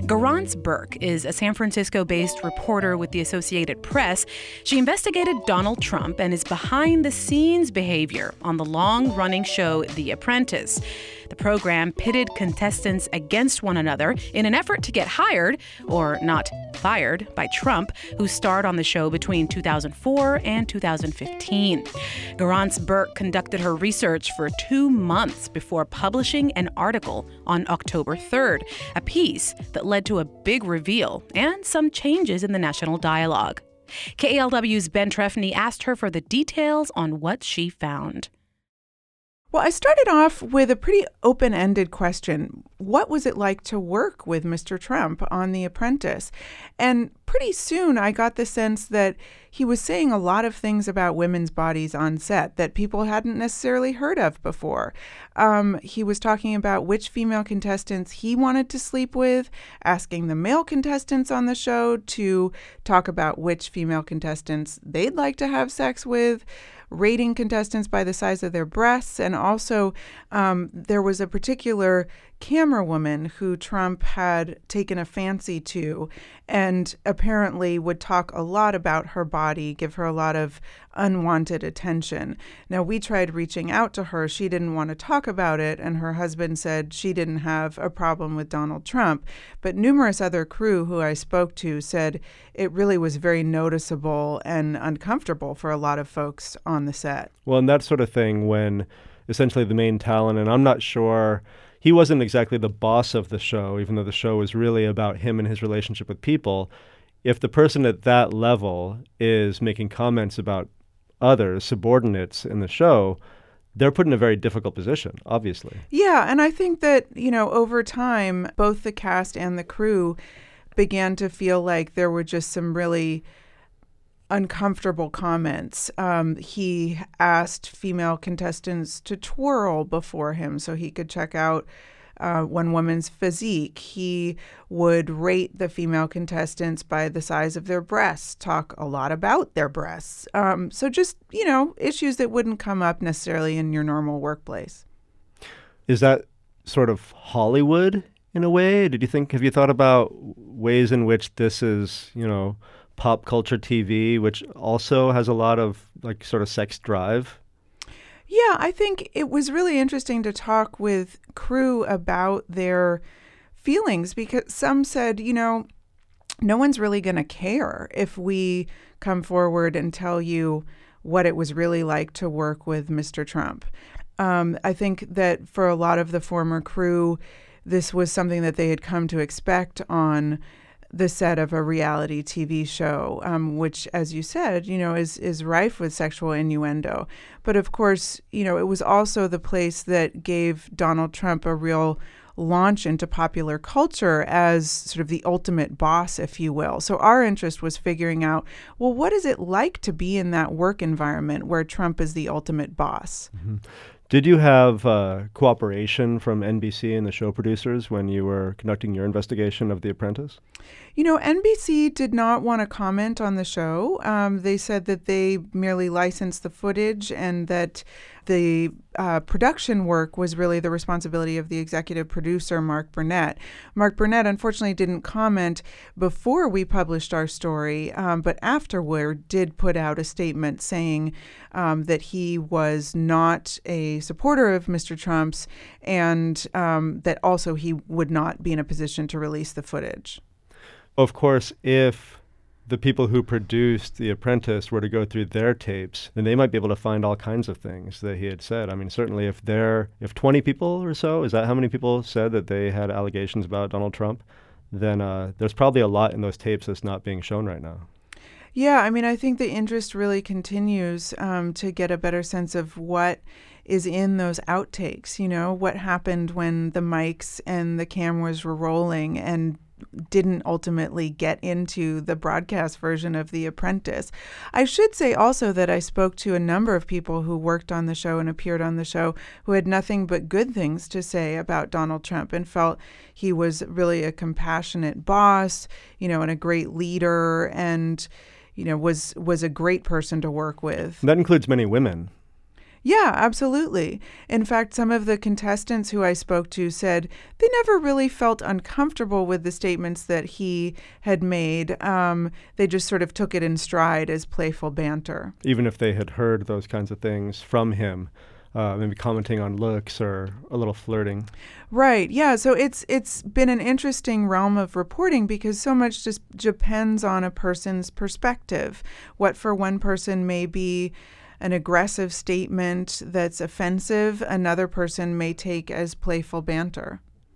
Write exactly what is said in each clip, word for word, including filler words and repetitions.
Garance Burke is a San Francisco-based reporter with the Associated Press. She investigated Donald Trump and his behind-the-scenes behavior on the long-running show The Apprentice. The program pitted contestants against one another in an effort to get hired, or not fired, by Trump, who starred on the show between two thousand four and two thousand fifteen. Garance Burke conducted her research for two months before publishing an article on October third, a piece that led to a big reveal and some changes in the national dialogue. K A L W's Ben Trefny asked her for the details on what she found. Well, I started off with a pretty open-ended question. What was it like to work with Mister Trump on The Apprentice? And pretty soon I got the sense that he was saying a lot of things about women's bodies on set that people hadn't necessarily heard of before. Um, he was talking about which female contestants he wanted to sleep with, asking the male contestants on the show to talk about which female contestants they'd like to have sex with, rating contestants by the size of their breasts, and also um, there was a particular camera woman who Trump had taken a fancy to and apparently would talk a lot about her body, give her a lot of unwanted attention. Now, we tried reaching out to her. She didn't want to talk about it, and her husband said she didn't have a problem with Donald Trump. But numerous other crew who I spoke to said it really was very noticeable and uncomfortable for a lot of folks on the set. Well, and that sort of thing when essentially the main talent, and I'm not sure, he wasn't exactly the boss of the show, even though the show was really about him and his relationship with people. If the person at that level is making comments about others, subordinates in the show, they're put in a very difficult position, obviously. Yeah, and I think that, you know, over time, both the cast and the crew began to feel like there were just some really uncomfortable comments. Um, he asked female contestants to twirl before him so he could check out uh, one woman's physique. He would rate the female contestants by the size of their breasts, talk a lot about their breasts. Um, so just, you know, issues that wouldn't come up necessarily in your normal workplace. Is that sort of Hollywood in a way? Did you think, have you thought about ways in which this is, you know, pop culture T V, which also has a lot of like sort of sex drive? Yeah, I think it was really interesting to talk with crew about their feelings because some said, you know, no one's really going to care if we come forward and tell you what it was really like to work with Mister Trump. Um, I think that for a lot of the former crew, this was something that they had come to expect on the set of a reality T V show, um, which, as you said, you know, is is rife with sexual innuendo. But of course, you know, it was also the place that gave Donald Trump a real launch into popular culture as sort of the ultimate boss, if you will. So our interest was figuring out, well, what is it like to be in that work environment where Trump is the ultimate boss? Mm-hmm. Did you have uh, cooperation from N B C and the show producers when you were conducting your investigation of The Apprentice? You know, N B C did not want to comment on the show. Um, they said that they merely licensed the footage and that the uh, production work was really the responsibility of the executive producer, Mark Burnett. Mark Burnett, unfortunately, didn't comment before we published our story, um, but afterward did put out a statement saying um, that he was not a supporter of Mister Trump's and um, that also he would not be in a position to release the footage. Of course, if the people who produced The Apprentice were to go through their tapes, then they might be able to find all kinds of things that he had said. I mean, certainly if there, if twenty people or so, is that how many people said that they had allegations about Donald Trump? Then uh, there's probably a lot in those tapes that's not being shown right now. Yeah, I mean, I think the interest really continues um, to get a better sense of what is in those outtakes, you know, what happened when the mics and the cameras were rolling and didn't ultimately get into the broadcast version of The Apprentice. I should say also that I spoke to a number of people who worked on the show and appeared on the show who had nothing but good things to say about Donald Trump and felt he was really a compassionate boss, you know, and a great leader and, you know, was was a great person to work with. That includes many women. Yeah, absolutely. In fact, some of the contestants who I spoke to said they never really felt uncomfortable with the statements that he had made. Um, they just sort of took it in stride as playful banter. Even if they had heard those kinds of things from him, uh, maybe commenting on looks or a little flirting. Right. Yeah. So it's it's been an interesting realm of reporting because so much just depends on a person's perspective. What for one person may be an aggressive statement that's offensive, another person may take as playful banter.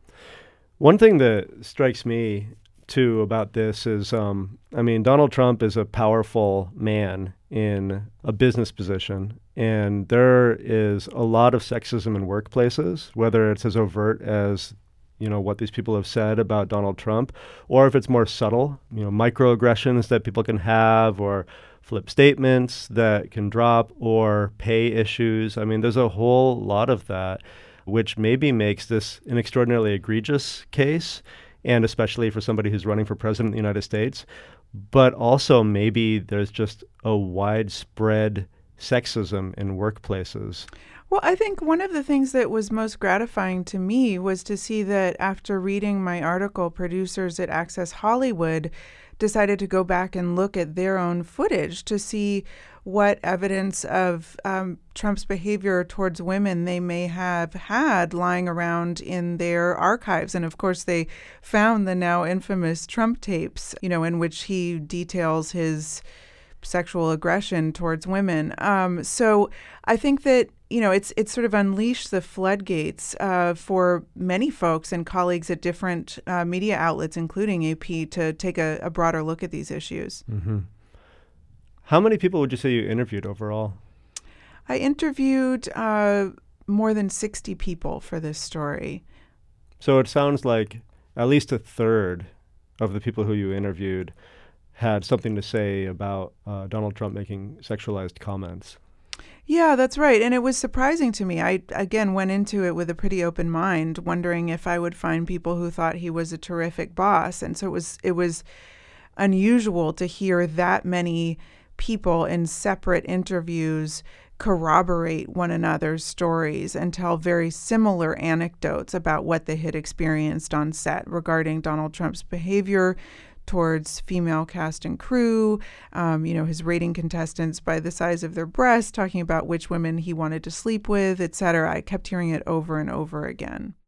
One thing that strikes me, too, about this is, um, I mean, Donald Trump is a powerful man in a business position, and there is a lot of sexism in workplaces, whether it's as overt as, you know, what these people have said about Donald Trump, or if it's more subtle, you know, microaggressions that people can have, or flip statements that can drop, or pay issues. I mean, there's a whole lot of that, which maybe makes this an extraordinarily egregious case, and especially for somebody who's running for president of the United States. But also maybe there's just a widespread sexism in workplaces. Well, I think one of the things that was most gratifying to me was to see that after reading my article, producers at Access Hollywood decided to go back and look at their own footage to see what evidence of um, Trump's behavior towards women they may have had lying around in their archives. And of course, they found the now infamous Trump tapes, you know, in which he details his sexual aggression towards women. Um, so I think that, you know, it's it's sort of unleashed the floodgates uh, for many folks and colleagues at different uh, media outlets, including A P, to take a, a broader look at these issues. Mm-hmm. How many people would you say you interviewed overall? I interviewed uh, more than sixty people for this story. So it sounds like at least a third of the people who you interviewed had something to say about uh, Donald Trump making sexualized comments. Yeah, that's right. And it was surprising to me. I, again, went into it with a pretty open mind, wondering if I would find people who thought he was a terrific boss. And so it was it was unusual to hear that many people in separate interviews corroborate one another's stories and tell very similar anecdotes about what they had experienced on set regarding Donald Trump's behavior towards female cast and crew, um, you know, his rating contestants by the size of their breasts, talking about which women he wanted to sleep with, et cetera. I kept hearing it over and over again.